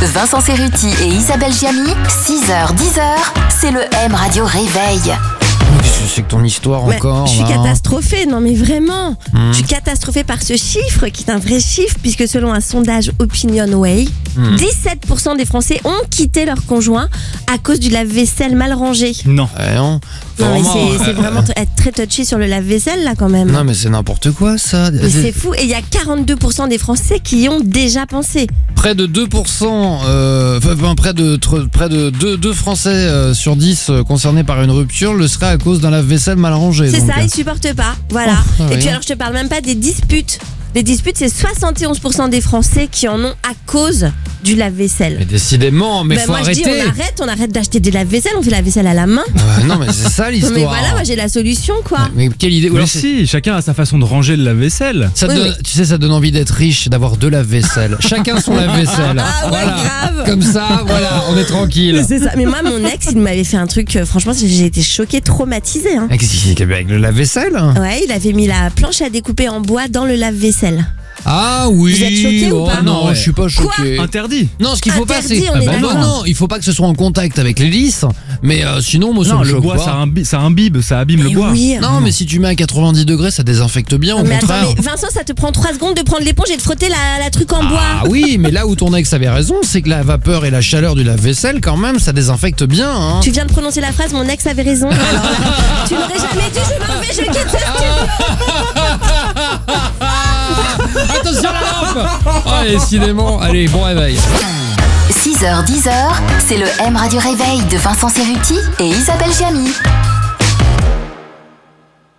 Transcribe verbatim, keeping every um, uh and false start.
Vincent Cerruti et Isabelle Giamy, six heures dix heures, c'est le M Radio Réveil. Qu'est-ce que c'est que ton histoire Ouais, encore je suis là catastrophée, non mais vraiment. Mmh. Je suis catastrophée par ce chiffre qui est un vrai chiffre puisque selon un sondage OpinionWay, Mmh. dix-sept pour cent des Français ont quitté leur conjoint à cause du lave-vaisselle mal rangé. Non. Eh non, Non mais Vraiment, c'est, c'est euh, vraiment t- être très touchy sur le lave-vaisselle là quand même. Non mais c'est n'importe quoi ça. Mais c'est fou. Et il y a quarante-deux pour cent des Français qui y ont déjà pensé. Près de deux pour cent, euh, enfin, près de, tr- près de deux, deux Français euh, sur dix euh, concernés par une rupture le serait à cause d'un lave-vaisselle mal rangé. C'est donc, ça, euh, ils supportent pas. Voilà. Oh, Et oui. puis alors je te parle même pas des disputes. Les disputes, c'est soixante et onze pour cent des Français qui en ont à cause du lave-vaisselle. Mais décidément, mais Ben, faut moi arrêter. je dis on arrête, on arrête d'acheter des lave-vaisselle, on fait la vaisselle à la main. Euh, non mais c'est ça l'histoire. Mais voilà, moi j'ai la solution quoi. Mais quelle idée. Ou Mais alors, c'est- si, chacun a sa façon de ranger le lave-vaisselle. ça te Oui, donne- Tu sais, ça donne envie d'être riche, d'avoir deux lave-vaisselle. Chacun son lave-vaisselle. Ah ouais, voilà. grave. Comme ça, voilà, on est tranquille. C'est ça. Mais moi mon ex il m'avait fait un truc, euh, franchement j'ai été choquée, traumatisée. Hein. Avec avec le lave-vaisselle. Ouais, il avait mis la planche à découper en bois dans le lave-vaisselle. Ah oui. Vous êtes choqué ou Oh, pas Non, Ouais. je suis pas choqué. Interdit. Non, ce qu'il faut Interdit, pas, on c'est est Ah bah non, d'accord. non, il faut pas que ce soit en contact avec l'hélice. Mais euh, sinon, moi, ça Non, me le choque bois, pas. ça, imbi- ça imbibe, ça abîme le Mais bois. oui. Non, mais si tu mets à quatre-vingt-dix degrés, ça désinfecte bien. Au mais contraire. attends, mais Vincent, ça te prend trois secondes de prendre l'éponge et de frotter la, la truc en bois. Ah oui, mais là où ton ex avait raison, c'est que la vapeur et la chaleur du lave-vaisselle, quand même, ça désinfecte bien. Hein. Tu viens de prononcer la phrase, mon ex avait raison. Alors là, tu n'aurais jamais dit, je m'en vais, je quitte ce studio. Attention à la lampe. Oh, décidément. Allez, bon réveil. six heures dix heures, c'est le M Radio Réveil de Vincent Cerruti et Isabelle Giamy.